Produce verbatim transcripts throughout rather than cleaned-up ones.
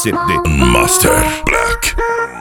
C D Master Black.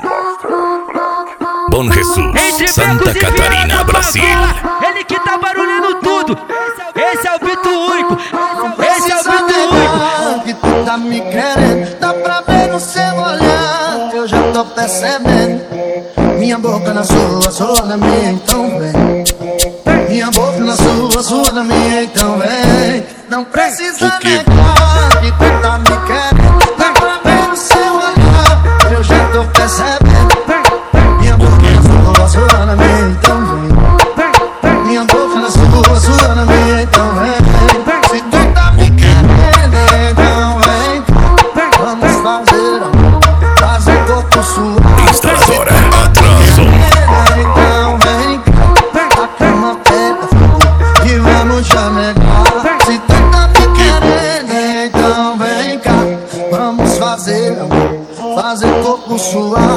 Bom Jesus, Santa Catarina, Brasil. Ele que tá barulhando tudo. Esse é o Bito único. Esse é o Bito único. Que tu tá me querendo, dá pra ver no seu olhar. Eu já tô percebendo. Minha boca na sua, sua na minha, então vem. Minha boca na sua, sua na minha, então vem. Não precisa negar que tu tá me querendo, dá pra ver no seu olhar. Eu já tô percebendo. Minha boca na sua, sua na minha, então vem. Minha boca na sua, sua na minha, então vem. Se tu tá me querendo, então vem. Vamos fazer amor, fazer corpo suave. Instaladora Atrason. Então vem cá, a cama pega fogo e vamos chamegar. Se tu tá me querendo, então vem cá. Vamos fazer amor, fazer corpo suave.